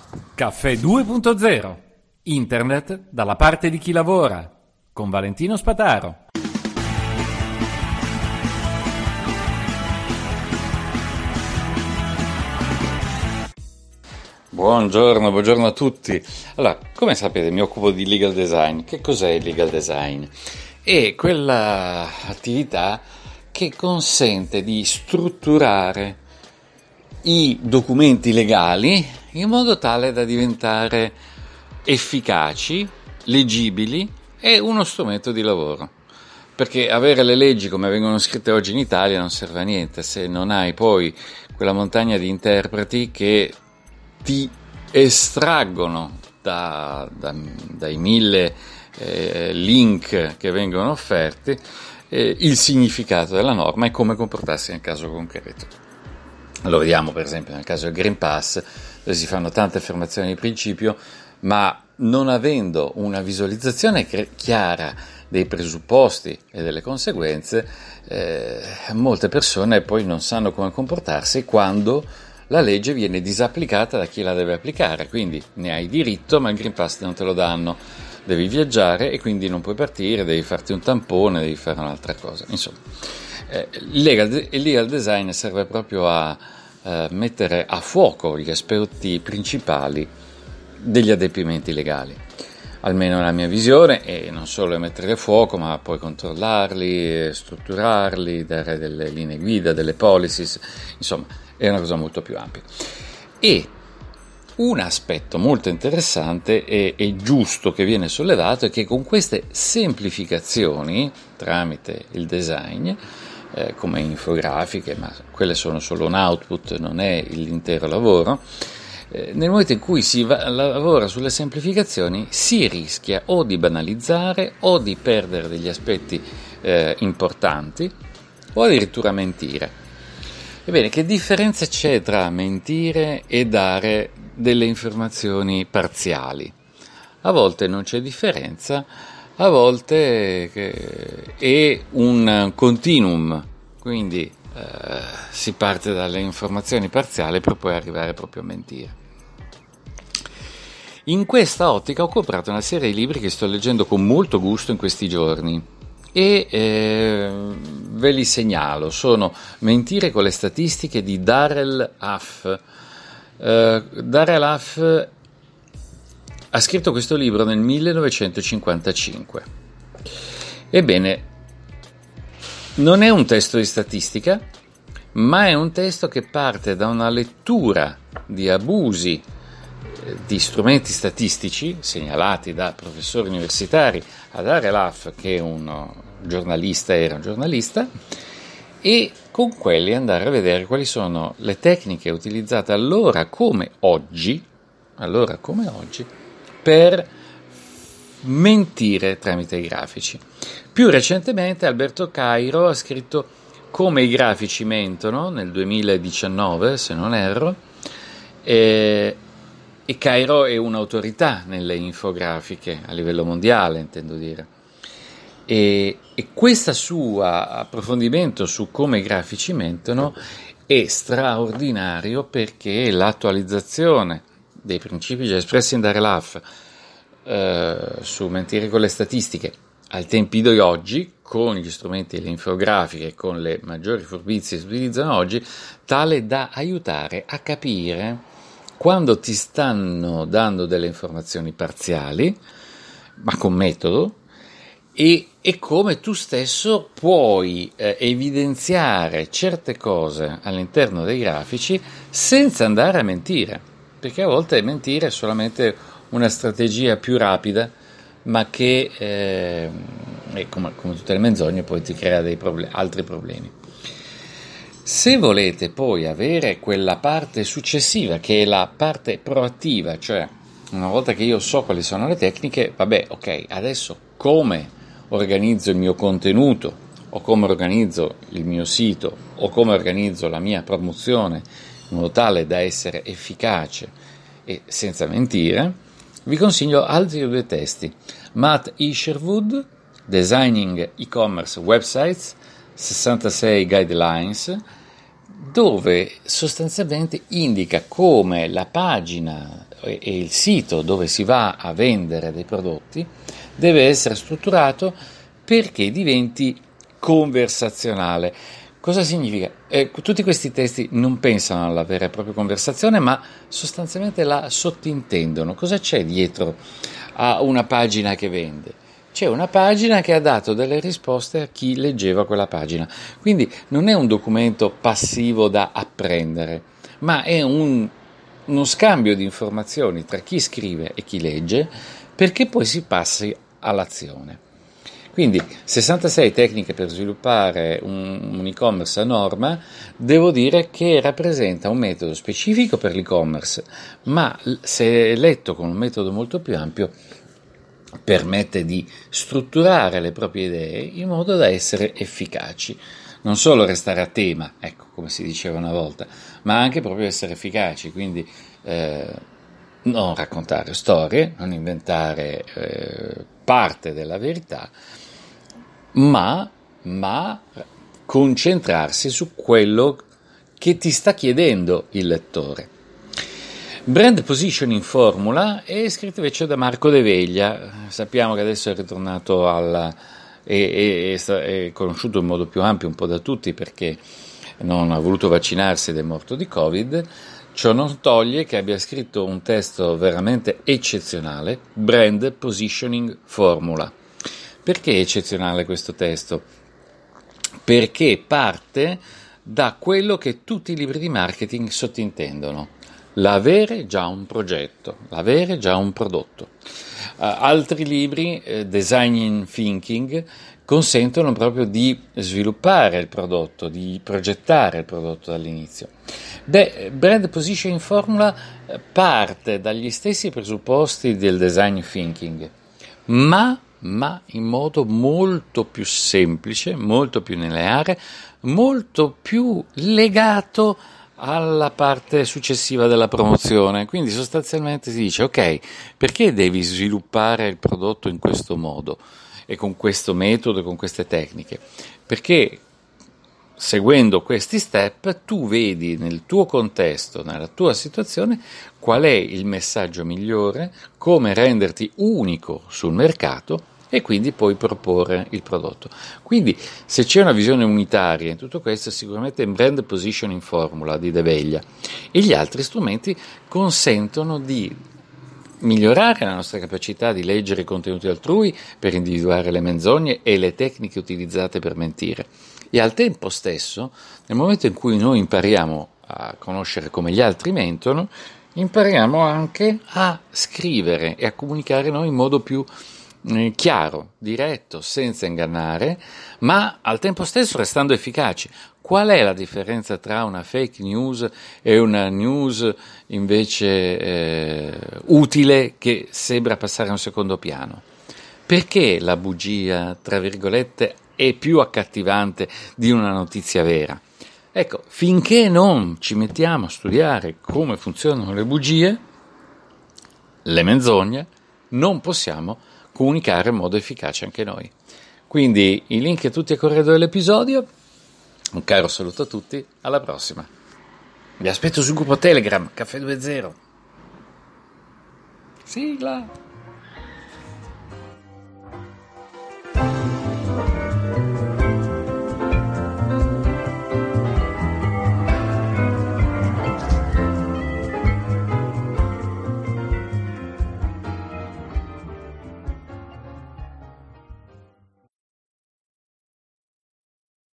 Caffè 2.0. Internet dalla parte di chi lavora. Con Valentino Spataro. Buongiorno a tutti. Allora, come sapete mi occupo di legal design. Che cos'è il legal design? È quella attività che consente di strutturare i documenti legali in modo tale da diventare efficaci, leggibili e uno strumento di lavoro. Perché avere le leggi come vengono scritte oggi in Italia non serve a niente se non hai poi quella montagna di interpreti che ti estraggono dai 1000 link che vengono offerti il significato della norma e come comportarsi nel caso concreto. Lo vediamo per esempio nel caso del Green Pass, dove si fanno tante affermazioni di principio, ma non avendo una visualizzazione chiara dei presupposti e delle conseguenze, molte persone poi non sanno come comportarsi quando la legge viene disapplicata da chi la deve applicare. Quindi ne hai diritto, ma il Green Pass non te lo danno, devi viaggiare e quindi non puoi partire, devi farti un tampone, devi fare un'altra cosa. Insomma, il legal design serve proprio a mettere a fuoco gli aspetti principali degli adempimenti legali, almeno nella mia visione, e non solo metterli a fuoco, ma poi controllarli, strutturarli, dare delle linee guida, delle policies, insomma è una cosa molto più ampia. E un aspetto molto interessante e giusto che viene sollevato è che con queste semplificazioni tramite il design, come infografiche, ma quelle sono solo un output, non è l'intero lavoro, nel momento in cui si lavora sulle semplificazioni si rischia o di banalizzare o di perdere degli aspetti importanti o addirittura mentire. Ebbene, che differenza c'è tra mentire e dare delle informazioni parziali? A volte non c'è differenza, a volte è un continuum, quindi si parte dalle informazioni parziali per poi arrivare proprio a mentire. In questa ottica ho comprato una serie di libri che sto leggendo con molto gusto in questi giorni e ve li segnalo. Sono Mentire con le statistiche di Darrell Huff. Darrell Huff ha scritto questo libro nel 1955. Ebbene, non è un testo di statistica, ma è un testo che parte da una lettura di abusi di strumenti statistici segnalati da professori universitari a Darrell Huff, che era un giornalista, e con quelli andare a vedere quali sono le tecniche utilizzate allora come oggi per mentire tramite i grafici. Più recentemente Alberto Cairo ha scritto Come i grafici mentono nel 2019, se non erro, e Cairo è un'autorità nelle infografiche a livello mondiale, intendo dire. E questo suo approfondimento su come i grafici mentono è straordinario, perché l'attualizzazione dei principi già espressi in Darrell Huff su mentire con le statistiche ai tempi di oggi, con gli strumenti e le infografiche, con le maggiori furbizie che si utilizzano oggi, tale da aiutare a capire quando ti stanno dando delle informazioni parziali, ma con metodo, e come tu stesso puoi evidenziare certe cose all'interno dei grafici senza andare a mentire, perché a volte mentire è solamente una strategia più rapida, ma che come tutte le menzogne poi ti crea altri problemi. Se volete poi avere quella parte successiva, che è la parte proattiva, cioè una volta che io so quali sono le tecniche, vabbè, ok, adesso come organizzo il mio contenuto, o come organizzo il mio sito, o come organizzo la mia promozione in modo tale da essere efficace e senza mentire, vi consiglio altri due testi. Matt Isherwood, Designing e-commerce websites, 66 guidelines, dove sostanzialmente indica come la pagina e il sito dove si va a vendere dei prodotti deve essere strutturato perché diventi conversazionale. Cosa significa? Tutti questi testi non pensano alla vera e propria conversazione, ma sostanzialmente la sottintendono. Cosa c'è dietro a una pagina che vende? C'è una pagina che ha dato delle risposte a chi leggeva quella pagina. Quindi non è un documento passivo da apprendere, ma è uno scambio di informazioni tra chi scrive e chi legge, perché poi si passi all'azione. Quindi 66 tecniche per sviluppare un e-commerce a norma, devo dire che rappresenta un metodo specifico per l'e-commerce, ma se letto con un metodo molto più ampio permette di strutturare le proprie idee in modo da essere efficaci. Non solo restare a tema, ecco, come si diceva una volta, ma anche proprio essere efficaci, quindi non raccontare storie, non inventare parte della verità, ma concentrarsi su quello che ti sta chiedendo il lettore. Brand Positioning Formula è scritto invece da Marco De Veglia. Sappiamo che adesso è ritornato è conosciuto in modo più ampio un po' da tutti perché non ha voluto vaccinarsi ed è morto di Covid. Ciò non toglie che abbia scritto un testo veramente eccezionale, Brand Positioning Formula. Perché è eccezionale questo testo? Perché parte da quello che tutti i libri di marketing sottintendono: l'avere già un progetto, l'avere già un prodotto. Altri libri, Design Thinking, consentono proprio di sviluppare il prodotto, di progettare il prodotto dall'inizio. Brand Positioning Formula parte dagli stessi presupposti del Design Thinking, ma in modo molto più semplice, molto più lineare, molto più legato alla parte successiva della promozione. Quindi sostanzialmente si dice: ok, perché devi sviluppare il prodotto in questo modo e con questo metodo e con queste tecniche? Perché seguendo questi step tu vedi nel tuo contesto, nella tua situazione, qual è il messaggio migliore, come renderti unico sul mercato e quindi poi proporre il prodotto. Quindi se c'è una visione unitaria in tutto questo, sicuramente in Brand Positioning Formula di De Veglia, e gli altri strumenti consentono di migliorare la nostra capacità di leggere i contenuti altrui per individuare le menzogne e le tecniche utilizzate per mentire. E al tempo stesso, nel momento in cui noi impariamo a conoscere come gli altri mentono, impariamo anche a scrivere e a comunicare noi in modo più chiaro, diretto, senza ingannare, ma al tempo stesso restando efficaci. Qual è la differenza tra una fake news e una news invece utile che sembra passare a un secondo piano? Perché la bugia, tra virgolette, è più accattivante di una notizia vera? Ecco, finché non ci mettiamo a studiare come funzionano le bugie, le menzogne, non possiamo comunicare in modo efficace anche noi. Quindi i link tutti a corredo dell'episodio. Un caro saluto a tutti, alla prossima. Vi aspetto sul gruppo Telegram Caffè 2.0. Sigla!